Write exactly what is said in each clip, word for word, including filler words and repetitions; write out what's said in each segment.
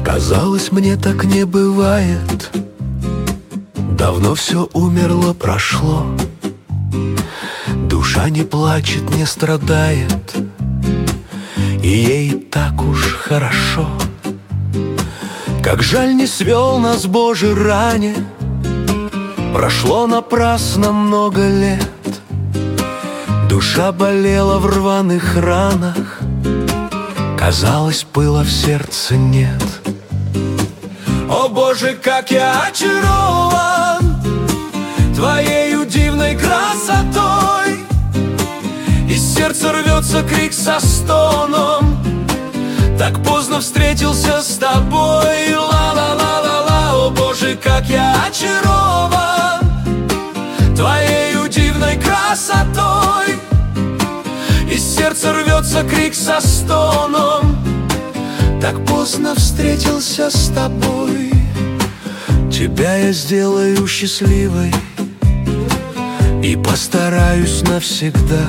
Казалось, мне так не бывает. Давно все умерло, прошло. Душа не плачет, не страдает, и ей так уж хорошо. Как жаль, не свел нас Божий ране. Прошло напрасно много лет. Душа болела в рваных ранах. Казалось, пыла в сердце нет. О Боже, как я очарован Твоею дивной красотой. Из сердца рвется крик со стоном. Так поздно встретился с тобой. Ла-ла-ла-ла-ла. О Боже, как я очарован Твоею дивной красотой. Из сердца рвется крик со стоном. Так поздно встретился с тобой. Тебя я сделаю счастливой и постараюсь навсегда.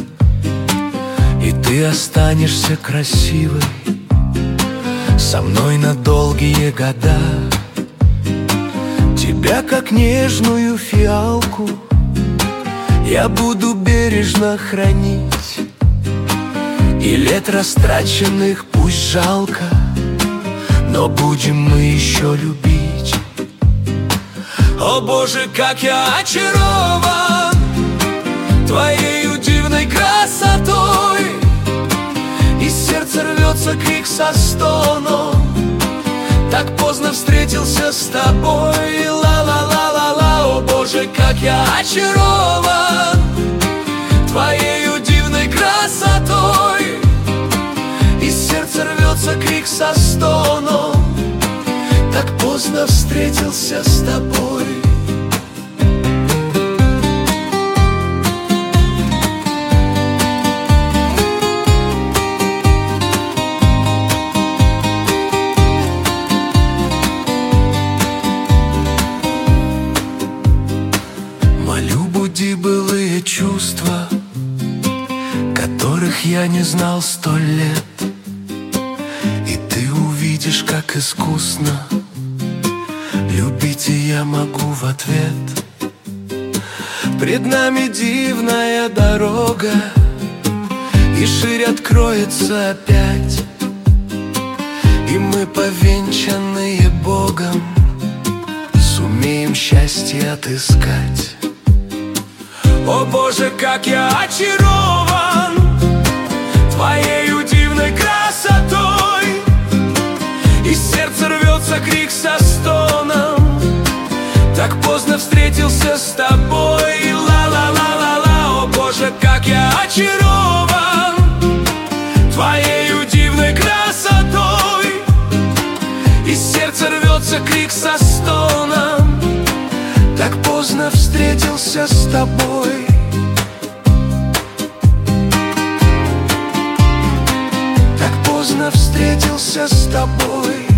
И ты останешься красивой со мной на долгие года. Тебя, как нежную фиалку, я буду бережно хранить. И лет растраченных пусть жалко, но будем мы еще любить. О Боже, как я очарован Твоею дивной красотой. Из сердца рвется крик со стоном. Так поздно встретился с тобой. Ла-ла-ла-ла-ла. О Боже, как я очарован Твоею дивной красотой. Из сердца рвется крик со стоном. Так поздно встретился с тобой. Молю, буди былые чувства, которых я не знал сто лет. И ты увидишь, как искусно любить и я могу в ответ. Пред нами дивная дорога, и шире откроется опять. И мы, повенчанные Богом, сумеем счастье отыскать. О Боже, как я очарован Твоею дивной красотой. Из сердца рвется крик со стоном. Так поздно встретился с тобой. Ла-ла-ла-ла-ла. О Боже, как я очарован Твоею дивной красотой. Из сердца рвется крик со стоном. Так поздно встретился с тобой. Так поздно встретился с тобой.